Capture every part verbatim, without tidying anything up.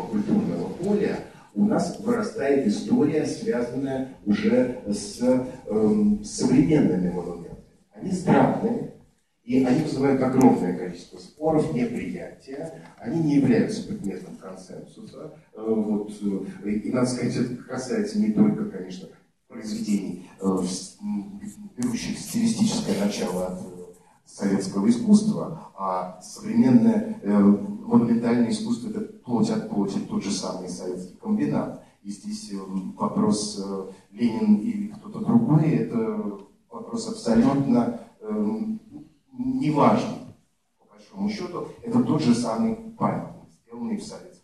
культурного поля у нас вырастает история, связанная уже с э, современными монументами. Они странные, и они вызывают огромное количество споров, неприятия, они не являются предметом консенсуса. Э, вот, э, и, надо сказать, это касается не только, конечно, произведений, э, берущих стилистическое начало от советского искусства, а современное э, монументальное искусство — это плоть от плоти, тот же самый советский комбинат. И здесь э, вопрос э, Ленин или кто-то другой — это вопрос абсолютно э, неважный. По большому счету, это тот же самый памятник, сделанный в советском.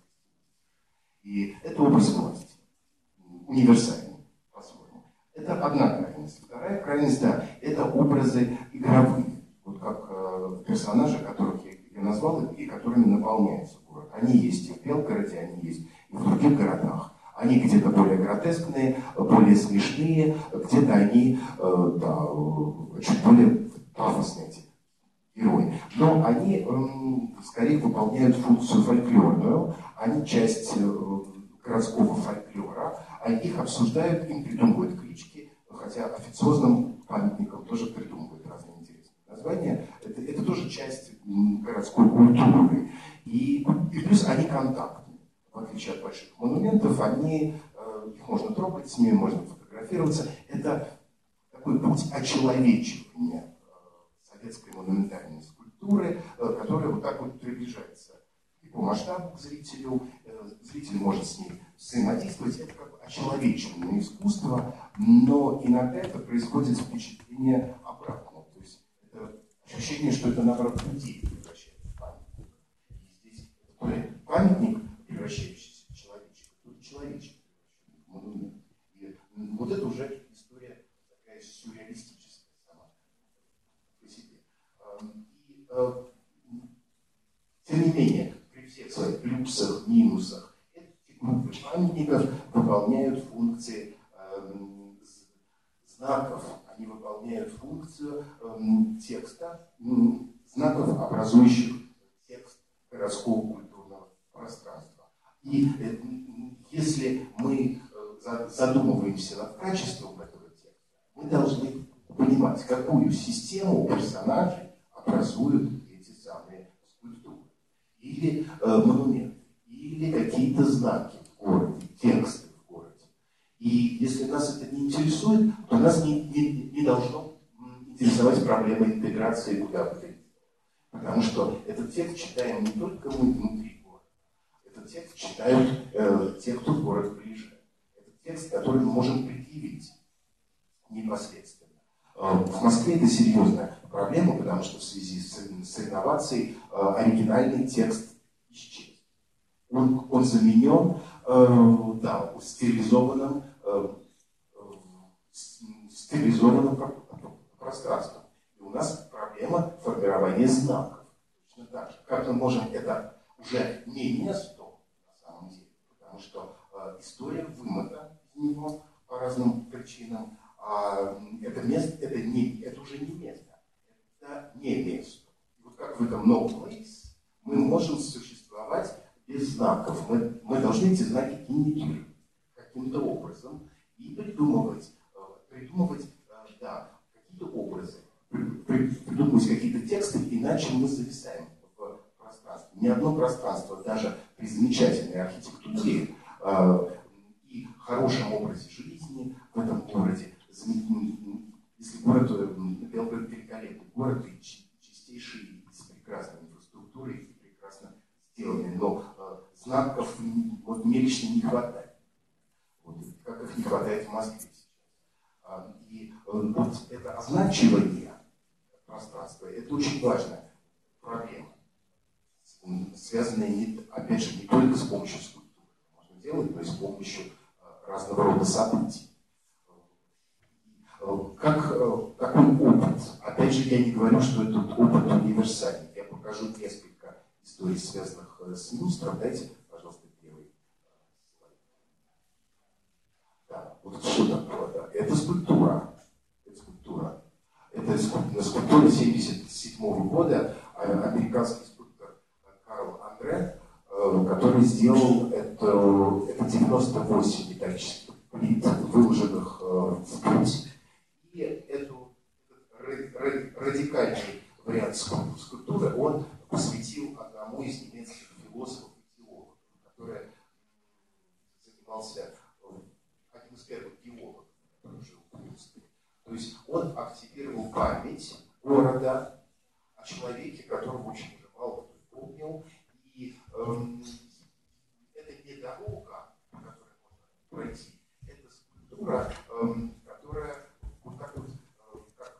И это образ власти, универсальный, по-своему. Это одна крайность. Вторая крайность, да, это образы игровые. Вот как э, персонажи, которых я, я назвал, и которыми наполняется город. Они есть и в Белгороде, они есть и в других городах. Они где-то более гротескные, более смешные, где-то они э, да, чуть более пафосные, эти герои. Но они э, скорее выполняют функцию фольклорную, они часть э, городского фольклора, а их обсуждают, им придумывают клички, хотя официозным памятникам тоже придумывают разные названия. Это, это тоже часть городской культуры. И, и плюс они контактные. В отличие от больших монументов, они, э, их можно трогать, с ними можно фотографироваться. Это такой путь очеловечивания э, советской монументальной скульптуры, э, которая вот так вот приближается и по масштабу к зрителю. Э, зритель может с ней взаимодействовать. Это как бы очеловечивание искусства, но иногда это производит впечатление обратно. Ощущение, что это, наоборот, людей превращается в памятник. И здесь то ли памятник, превращающийся в человечек, то ли человечек, превращающийся в монумент. И вот это уже история такая сюрреалистическая сама по себе. И, тем не менее, при всех своих плюсах, минусах, эти группы памятников выполняют функции знаков, они выполняют функцию э, текста, э, знаков, образующих текст городского культурного пространства. И э, если мы э, задумываемся над качеством этого текста, мы должны понимать, какую систему персонажей образуют эти самые скульптуры, или э, монументы, или какие-то знаки в городе, тексты. И если нас это не интересует, то нас не, не, не должно интересовать проблема интеграции куда бы то ни было. Потому что этот текст читаем не только мы внутри города, этот текст читают э, те, кто в город приезжает. Это текст, который мы можем предъявить непосредственно. Э, в Москве это серьезная проблема, потому что в связи с, с инновацией э, оригинальный текст исчез. Он, он заменен э, да, стерилизованным стерилизованным пространством. И у нас проблема формирования знаков. Точно так же. Как мы можем это уже не место, на самом деле, потому что э, история вымыта из него по разным причинам, а это место, это, не, это уже не место, это не место. И вот как в этом no place мы можем существовать без знаков. Мы, мы должны эти знаки генерировать каким-то образом и придумывать, придумывать да, какие-то образы, придумывать какие-то тексты, иначе мы зависаем в пространстве. Ни одно пространство, даже при замечательной архитектуре э, и хорошем образе жизни в этом городе, если город, Белгород великолепный город, и чистейший, с прекрасной инфраструктурой, и прекрасно сделанный, но э, знаков вот, мне лично не хватает. Вот, как их не хватает в Москве сейчас. И вот это означивание пространства, это очень важная проблема, связанная, не, опять же, не только с помощью скульптуры, можно делать, но и с помощью разного рода событий. Как, какой опыт? Опять же, я не говорю, что этот опыт универсальный. Я покажу несколько историй, связанных с Минстром. Дайте, пожалуйста, первый слайд. Да, вот что такое? Да? Это скульптура. Это скульптура. Это скульптура семьдесят седьмого года. Американский скульптор Карл Андре который сделал это, это девяносто восемь металлических плит, выложенных в путь. И эту, этот радикальный вариант скульптуры он посвятил одному из немецких философов и теологов, который занимался, один из первых геологов, который жил в Мюнхене. То есть он активировал память города о человеке, которого очень уже мало кто помнил. И эм, это не дорога, по которой можно пройти, это скульптура, эм, которая вот так вот э, как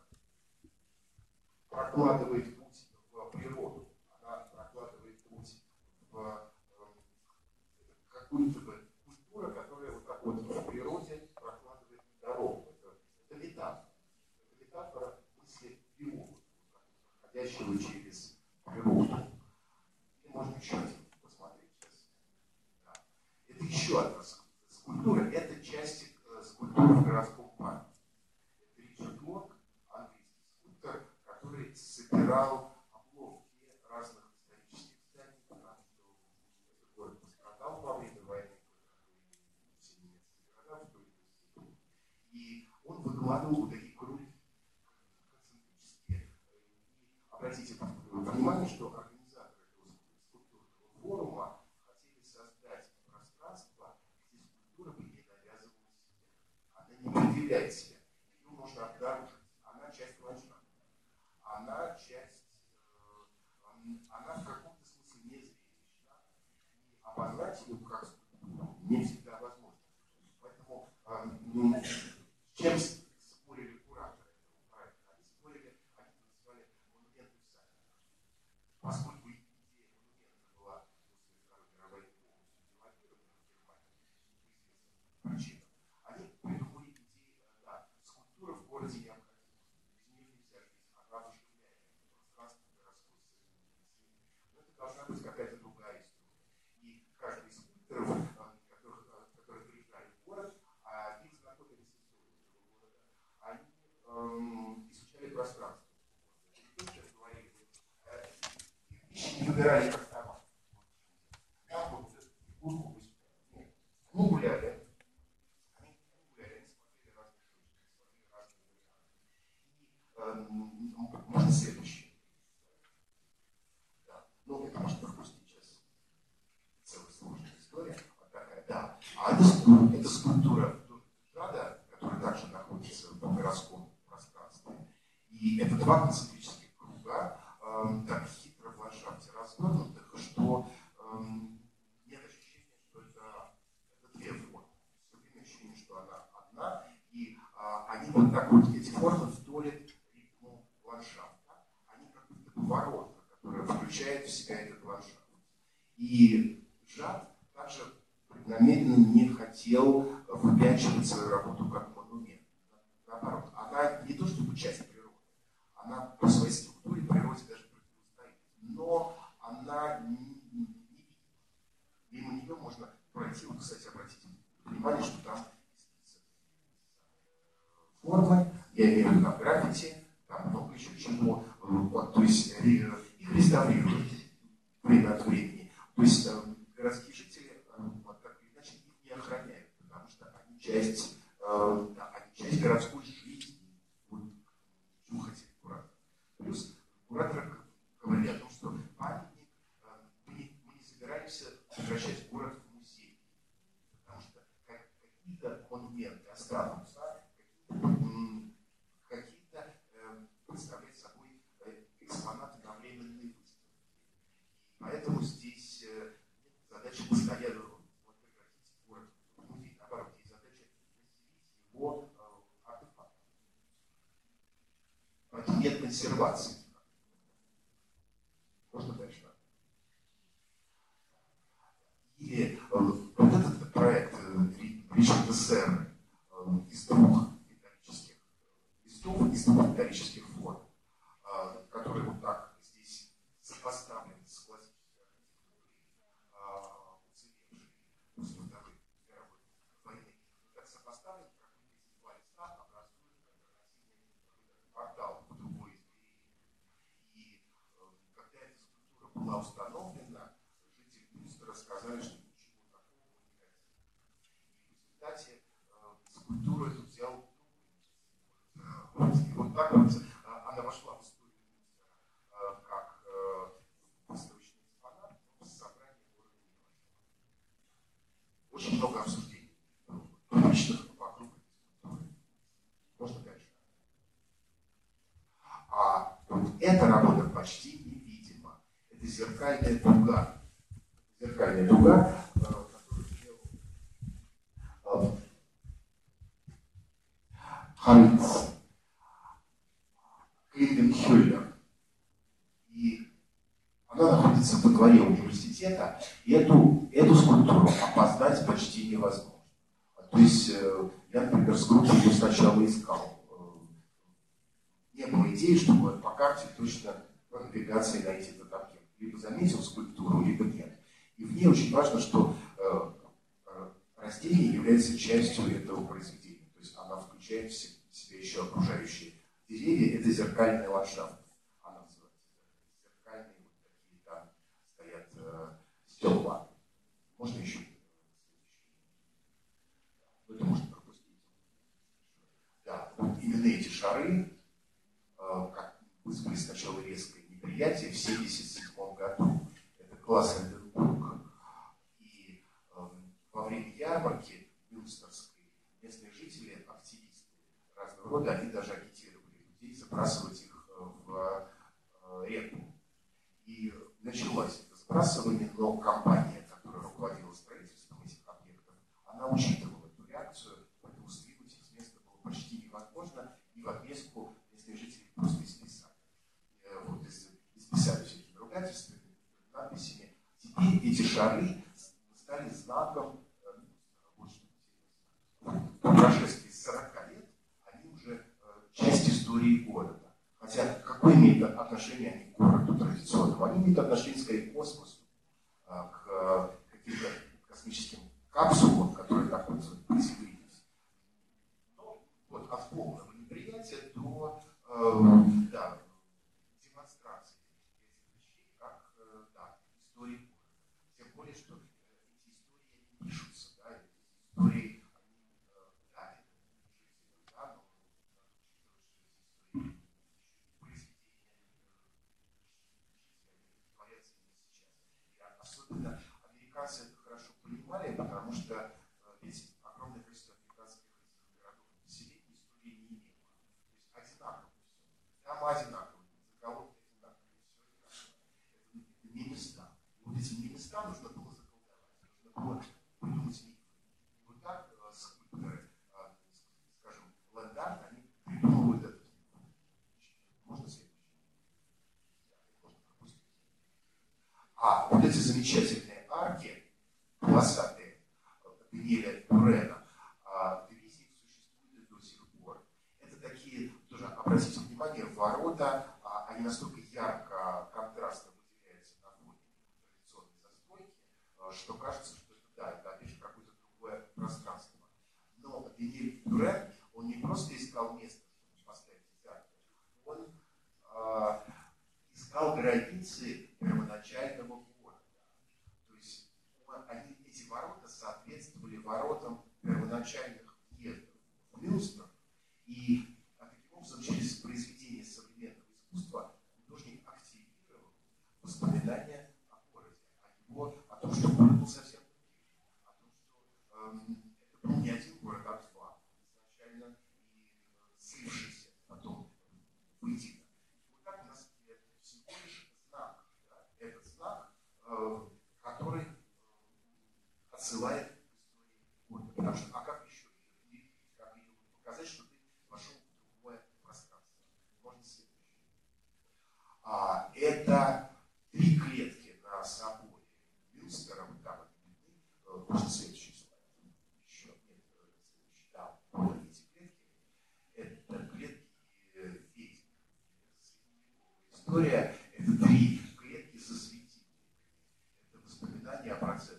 прокладывает путь в природу. Она прокладывает путь в э, какую-то культуру, которая вот так вот в природе прокладывает дорогу. Это, это метафора. Это метафора мысли биолога, проходящего через природу. И можно еще один посмотреть сейчас. Да. Это еще одна скульптура. Это часть скульптуры в городском парке. Это Ричард Лонг, английский скульптор, который собирал обломки разных исторических зданий, потому что этот город пострадал во время войны, все немецкие города в той степени. И он выкладывал вот такие круги концентрические. Обратите внимание, что организаторы этого скульптурного форума хотели создать пространство, где скульптура бы не навязывала себя. Она не предъявляет себя. Ее можно обнаружить. Она часть ландшафта. Она часть, э, она в каком-то смысле не зрелищна. И опознать ее как скульптуру не всегда возможно. Поэтому э, ну, с чем спорили кураторы этого проекта? Они спорили, они называли монументом сами. Поскольку идея монумента была после Второй мировой войны полностью девальвирована в Германии по известным причинам, они придумали идею, да, скульптура в городе необходима. Без нее нельзя жить, она оживляет пространство городской среды. Но это должна быть какая-то другая история. И каждый из скульпторов, которых, которые приезжали в город, их знакомили с историей этого города, они эм, изучали пространство. Не выбирали как товар. Там вот фигурку нет. Они гуляли, они гуляли, они смотрели разные точки, смотрели разные варианты. И э, можно следующее. Да. Ну, это можно пропустить сейчас. Целая сложная история. Вот такая, да. А это, это скульптура Жада, которая также находится в городском пространстве. И это два концентрических круга, э, так хитро в ландшафте развернутых, что э, нет ощущения, что это, это две формы. Все время ощущение, что она одна, и э, они вот так вот, эти формы вторят ритму ландшафта. Они как будто бы ворота, которые включают в себя этот ландшафт. И Жад также намеренно не хотел выпячивать свою работу как монумент. Наоборот, она не то чтобы часть природы, она по своей структуре природе даже противостоит, но она не, не видит. Мимо нее можно пройти. Вот, кстати, обратите внимание, что там формы, я имею в виду на граффити, там много еще чего. Вот, то есть их реставрируют время от времени. То есть городские жители, вот так или иначе, их не охраняют, потому что они часть, э, да, они часть городской жизни. Вот, чего хотели кураторы. Плюс кураторы говорили о том, что памятник, э, мы, не, мы не собираемся превращать город в музей, потому что как, какие-то монументы останутся, какие-то, какие-то э, представляют собой экспонаты на временные выставки. Поэтому здесь э, задача постоянно вот, превратить город в музей. Наоборот, есть задача населить его э, артефактом. Поэтому нет консервации. Можно дальше? Или э, вот этот проект э, Ричарда Серры э, из двух металлических листов, из двух металлических форм, э, которые вот так здесь сопоставлены с классической архитектурой, уцелевшей после Второй мировой войны. Так сопоставлены, как эти два листа образуют альтернативный портал в другое измерение. сказали, что ничего такого не хотят. И в результате скульптуру эту взял и вот так вот она вошла в историю как выставочный экспонат, но с собранием города не вошла. Очень много обсуждений публичных вокруг этой скульптуры. Можно дальше. А вот эта работа почти невидима. Это зеркальная дуга. Зеркальная дуга, которую сделал Ханс Клингенхюллер. И она находится во дворе университета, и эту, эту скульптуру опознать почти невозможно. То есть я, например, с группой ее сначала искал. Не было идеи, чтобы по карте точно по навигации найти этот объект. Либо заметил скульптуру, либо нет. И в ней очень важно, что э, растение является частью этого произведения. То есть она включает в себя еще окружающие деревья. Это зеркальный ландшафт. Она называется. Зеркальные вот такие там стоят э, стекла. Можно еще? Это можно пропустить. Да, вот именно эти шары, как вызвали сначала резкое неприятие в тысяча девятьсот семьдесят седьмом году. Это класс Эденбург. И э, во время ярмарки мюнстерской местные жители, активисты разного рода, они даже агитировали людей забрасывать их в э, реку. И началось это сбрасывание, но компания, которая руководила строительством этих объектов, она учитывала эту реакцию, поэтому сдвинуть их с места было почти невозможно, и в отместку местные жители просто исписали. Вот, исписали всякими ругательствами, надписями. Теперь эти шары стали знаком, по прошествии сорока лет, они уже часть истории города. Хотя какое имеет отношение они к городу традиционному? Они имеют отношение скорее к космосу, к каким-то космическим капсулам, которые так вот приземлились. Но вот от полного неприятия до э, да, демонстрации этих вещей как э, да, истории города. Тем более, что эти истории не пишутся, да, эти истории, они, э, да, это жители, да, но надо учитывать, что эти истории, произведения, творятся именно сейчас. И особенно американцы это хорошо понимали, потому что э, ведь огромное количество американских городов населения истории не имело. То есть одинаково все. Там одинаково, заголовки одинаковые, все одинаково. Это не места. И вот эти не места нужно было заколдовать, нужно было придумать мифы. И вот так э, скульпторы, э, скажем, ленд-арт, они придумывают этот миф. Можно следующий? Можно пропустить. А вот эти замечательные арки, полосатые, Даниэля Турена, в Тбилиси существуют до сих пор. Это такие, тоже обратите внимание, ворота, они настолько ярко, контрастно выделяются на фоне традиционной застройки, что кажется, что это, да, это опять же какое-то другое пространство. Но Даниэль Турен, он не просто искал место, чтобы поставить эти арки, он э, искал границы первоначального города. То есть они, эти ворота соответствовали воротам первоначальных въездов в Мюнстер. И а таким образом через произведение современного искусства художник активировал воспоминания о городе, о его, о том, что город был совсем другим, о том, что эм, это был не один город, а два изначально, и э, слившийся потом выйти. Вот так у нас это всего лишь знак. Да? Этот знак, э, который отсылает к истории города. Потому что, а как еще ее видеть, как ее показать, что ты вошел в другое пространство? Можно следующее. А, это три клетки на соборе Мюнстера, вот там они видны. Можно следующий слайд. Еще нет, следующий. Да, вот эти клетки. Это клетки ведьм. История — это три клетки со светильниками. Это воспоминания о процессах.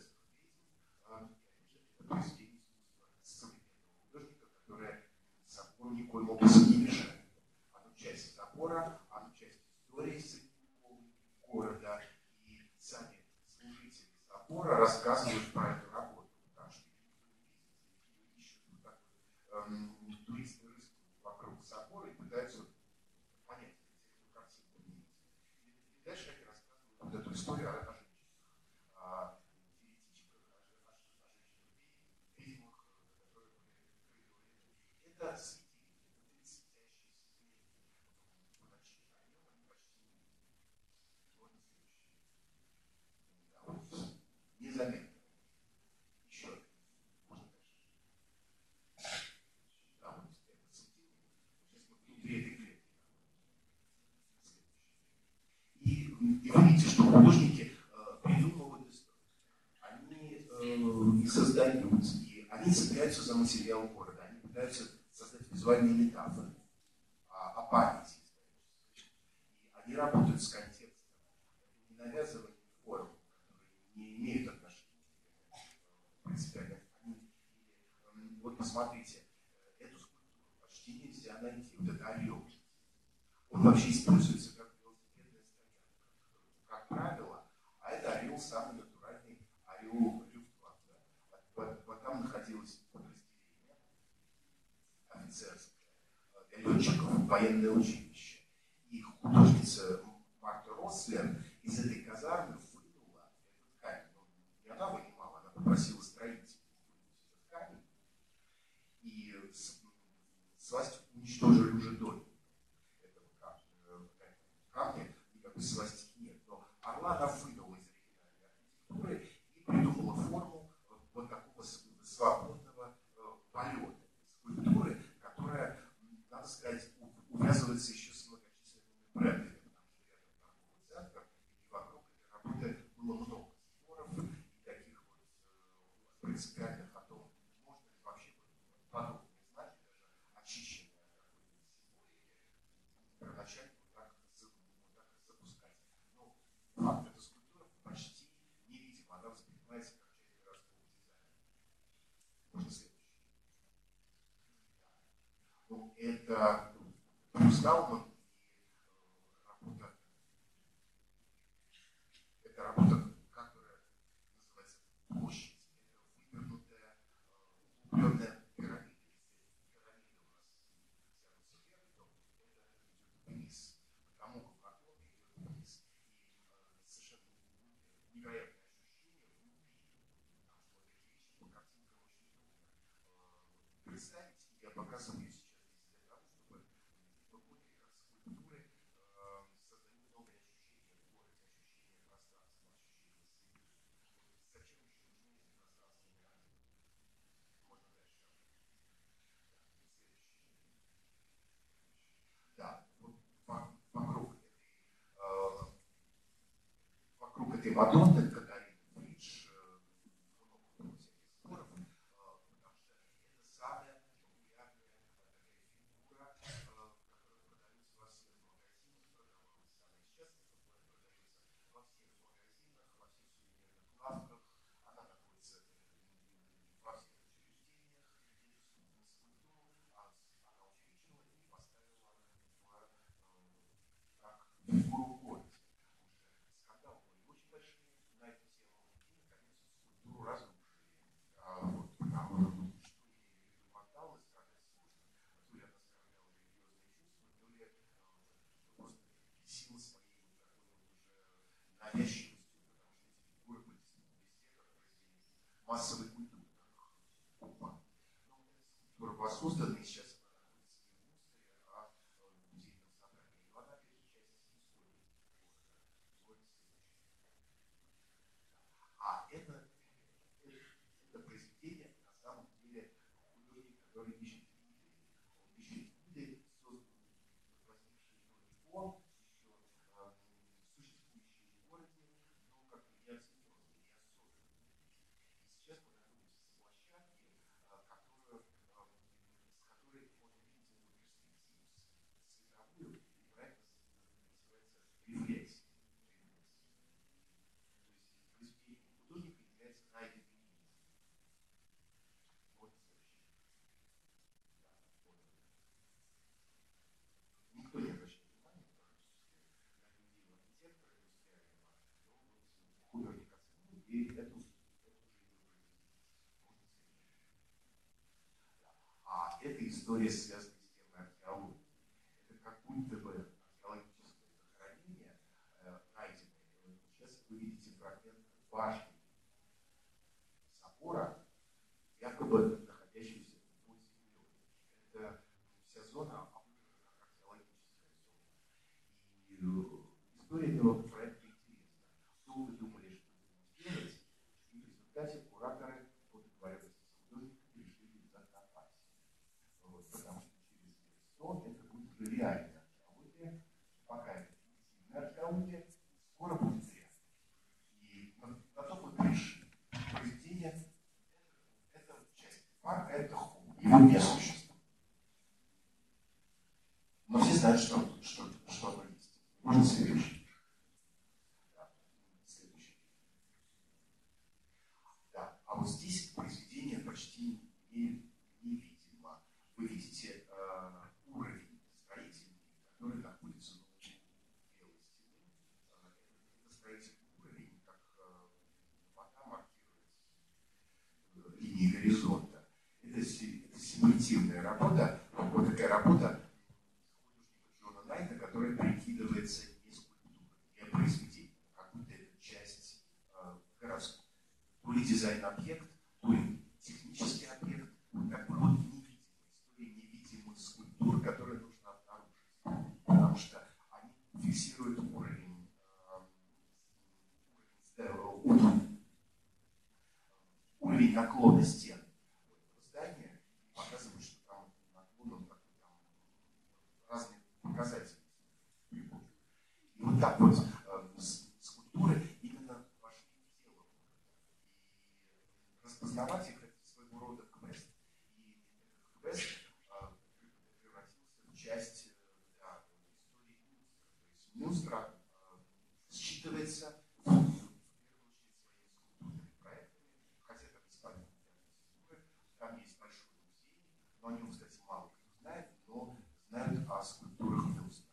Это произведение искусства современного художника, которое собору никоим образом не мешает. Оно часть собора, оно часть истории средневековой города, и сами служители собора рассказывают художники э, придумывают историю. Они э, их создают, и они цепляются за материал города, они пытаются создать визуальные метафоры о, о памяти. И они работают с контекстом, не навязывают форм, которые не имеют отношения к принципиально. Вот посмотрите, эту скульптуру почти нельзя найти. Вот это орел. Он вообще используется как велосипедная стоянка. Как правило, а это орел самый натуральный орел Люфтваффе. Вот, вот там находилось подразделение офицерское для летчиков, военное училище. И художница Марта Рослер из этой казармы вынула этот камень. Ну, не она вынимала, она попросила строителей этот камень. И свастику уничтожили уже до этого камня, никакой свастики нет. Но орла она вынула из оригинальной архитектуры и придумала форму вот такого свободного полета скульптуры, которая, надо сказать, увязывается еще с многочисленными брендами, потому что рядом торговый центр, и вокруг этой работы было много споров и таких вот принципиальных о том, можно ли вообще подобные знаки, даже очищенные от какой-то символики, первоначально вот так, вот так запускать. Но факт, эта скульптура почти невидима, она воспринимается как часть городского дизайна. Можно следующий. Ну, это Брюс Дауман и работа, это работа, которая называется площадь. Это вывернутая, углубленная пирамида. Если пирамида у нас тянутся вверх, то это идет вниз. Потому как наклон идет вниз. И совершенно невероятное ощущение внутри. Потому что вот такие вещи по картинкам очень трудно представить. Я показываю сейчас здесь для того, чтобы вы поняли, как скульптуры создают новые ощущения в городе, ощущение пространства, ощущение света. Зачем еще нужны эти пространственные рамки? Можно дальше. Да, вот вокруг этой, э, вокруг этой Мадонны Катарины Бридж много было всяких споров, э, потому что это самая популярная такая фигура, э, которая продается во всех магазинах, продавалась она и сейчас продается во всех магазинах, во всех сувенирных лавках, она находится во всех учреждениях. Скульптуру она увеличила и поставила в, как фигуру в городе. Скандал были очень большие на эту тему, и наконец скульптуру разрушили. А, вот, а, что имели в виду вандалы, сказать сложно. То ли она оскорбляла религиозные чувства, то ли а, просто бесила своей вот такой вот уже навязчивостью, потому что эти фигуры были действительно везде, как произведение массовой культуры. Но эта скульптура воссоздана, и сейчас она находится не в Мунстере, а в музейном собрании. Но она, опять же, часть истории города. А это, это, это произведение, на самом деле, художник, который ищет виды. Он ищет виды, созданные, возникшие до него, еще э, существующие в городе, но как бы не оцененные, не осознанные. И сейчас мы находимся с площадки, э, которую, э, с которой можно видеть эту перспективу световую, и проект называется рефлексия. То есть произведение художника является найденным видом. Вот следующее. Да, вот. Никто не обращает внимания, потому что на людей архитектора индустриального, но вот художник оценил, и эту, это уже его произведение. Можно следующее. Да. А эта история связана с темой археологии. Это как будто бы археологическое захоронение э, найденное. Сейчас вы видите фрагмент башни собора, якобы находящегося под землей. Это вся зона оккупирована как археологическая зона. И э, история этого проекта интересна. Долго думали, что будем делать, и в результате кураторы по договоренности с художником решили закопать. Вот, потому что через лет сто это будет уже реальная археология. Пока это фиктивная археология, скоро будет реальная. Фа – это ху, его не существует. Но все знают, что, что, что оно есть. Можно следующий. Да. Следующий. Да. А вот здесь произведение почти не, невидимо. Вы видите э, уровень строительный, который находится на углу белой стены. Э, это строительный уровень, как э, вода маркирует э, линии горизонта. Это, это симулятивная работа. Вот такая работа Джона Найта, которая прикидывается не скульптурой, не произведением, как будто это часть э, городской. То ли дизайн-объект, то ли технический объект, такой вот невидимый, история невидимых скульптур, которые нужно обнаружить. Потому что они фиксируют уровень, э, уровень, уровень наклона стен здания, показывают, что там наклон, там разные показатели. И вот так вот э, скульптуры именно вошли в тело. И распознавать их — это своего рода квест. И этот квест э, превратился в часть э, да, истории Мюнстера. То есть Мюнстера э, считывается в первую очередь своими скульптурными проектами, хотя это бесплатные скульптуры. Там есть большой музей, но о нем, кстати, мало кто знает, но знают о скульптурах Мюнстера.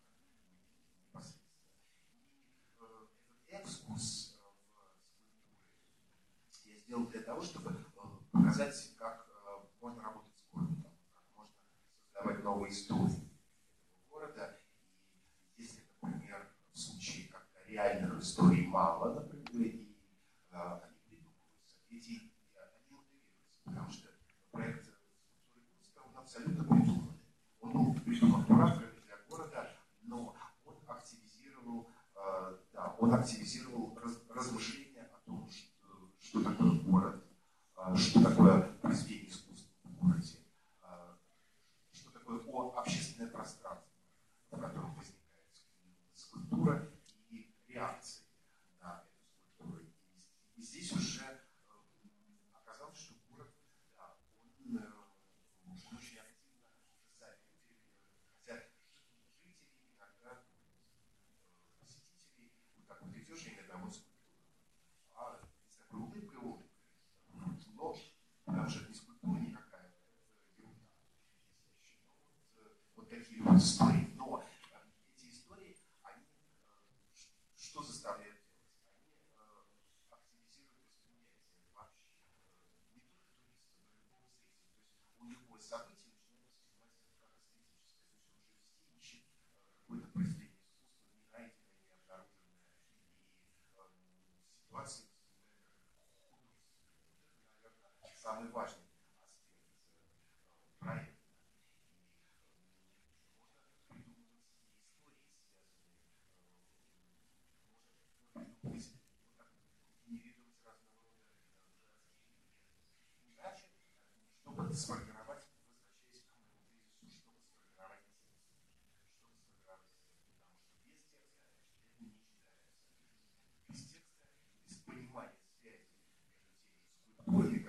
Экскурс в скульптуре я сделал для того, чтобы показать, как можно работать с городом, как можно создавать новые истории города. И если, например, в случае, когда реальных историй мало, например, и э, они придумываются, эти, они моделируются, потому что проект скульптуры Мюнстера, он абсолютно придуманный. Он был придуман кураторами для города, но он активизировал Да, он активизировал раз, размышления о том, что, что такое город, что такое произведение искусства в городе, что такое общественное пространство, в котором возникает скульптура и реакции на эту скульптуру. И здесь уже оказалось, что город, да, он, он очень активно зависит, хотя жители иногда посетителей, вот так вот идешь иногда вот скульптура, а с такой улыбкой улыбкой. Но потому что это не скульптура никакая, это ерунда. Вот, вот такие вот истории. Но эти истории, они что заставляют делать? Они активизируют восприятие вообще. Не только туристов, но и любого зрителя. То есть у любого события начинает восприниматься как эстетическое. То есть он уже везде ищет какое-то произведение искусства, не найденное, не обнаруженное. И ситуации наверное, самый важный аспект проекта. И можно придумывать истории, связанные, можно генерировать разного рода городские легенды. Иначе, чтобы сформировать, возвращаясь к моему тезису, чтобы сформировать текст. Чтобы сформировать текст. Потому что без текста это не читается. Без текста, без понимания связи между теми скульптурами,